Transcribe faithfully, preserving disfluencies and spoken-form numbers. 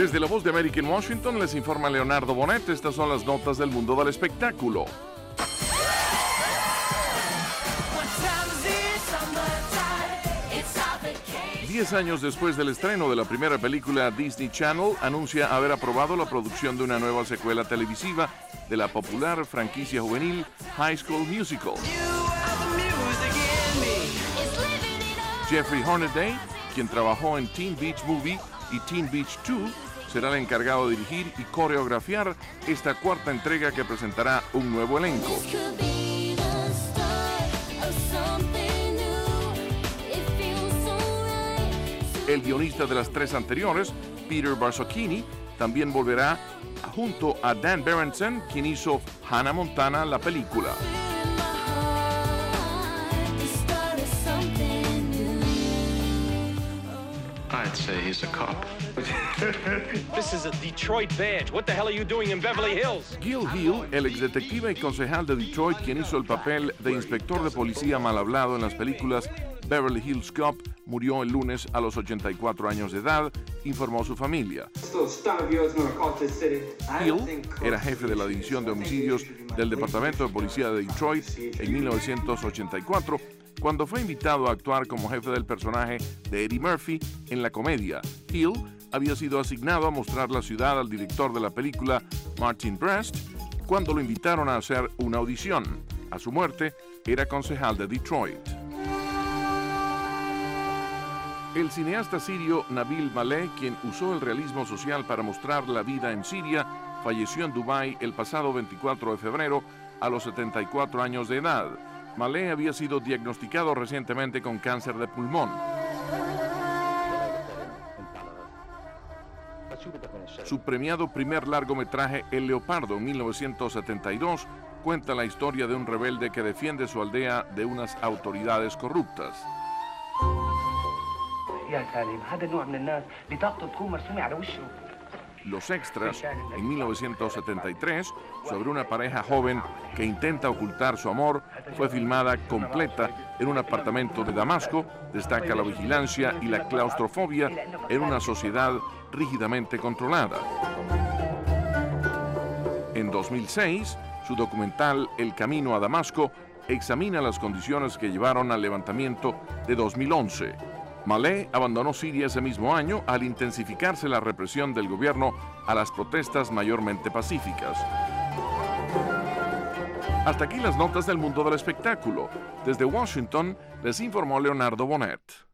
Desde La Voz de América en Washington les informa Leonardo Bonet. Estas son las notas del mundo del espectáculo. Diez años después del estreno de la primera película, Disney Channel anuncia haber aprobado la producción de una nueva secuela televisiva de la popular franquicia juvenil High School Musical. Jeffrey Hornaday, quien trabajó en Teen Beach Movie y Teen Beach dos, será el encargado de dirigir y coreografiar esta cuarta entrega que presentará un nuevo elenco. El guionista de las tres anteriores, Peter Barzocchini, también volverá junto a Dan Berenson, quien hizo Hannah Montana, la película. I'd say he's a cop. This is a Detroit badge. What the hell are you doing in Beverly Hills? Gil Hill, el exdetective y concejal de Detroit, quien hizo el papel de inspector de policía mal hablado en las películas Beverly Hills Cop, murió el lunes a los ochenta y cuatro años de edad, informó su familia. Hill era jefe de la división de homicidios del Departamento de Policía de Detroit en mil novecientos ochenta y cuatro, cuando fue invitado a actuar como jefe del personaje de Eddie Murphy en la comedia. Hill había sido asignado a mostrar la ciudad al director de la película, Martin Brest, cuando lo invitaron a hacer una audición. A su muerte, era concejal de Detroit. El cineasta sirio Nabil Maleh, quien usó el realismo social para mostrar la vida en Siria, falleció en Dubái el pasado veinticuatro de febrero a los setenta y cuatro años de edad. Maleh había sido diagnosticado recientemente con cáncer de pulmón. Su premiado primer largometraje El Leopardo en mil novecientos setenta y dos cuenta la historia de un rebelde que defiende su aldea de unas autoridades corruptas. Los extras, en mil novecientos setenta y tres, sobre una pareja joven que intenta ocultar su amor, fue filmada completa en un apartamento de Damasco. Destaca la vigilancia y la claustrofobia en una sociedad rígidamente controlada. En dos mil seis, su documental El Camino a Damasco examina las condiciones que llevaron al levantamiento de dos mil once. Maleh abandonó Siria ese mismo año al intensificarse la represión del gobierno a las protestas mayormente pacíficas. Hasta aquí las notas del mundo del espectáculo. Desde Washington les informó Leonardo Bonet.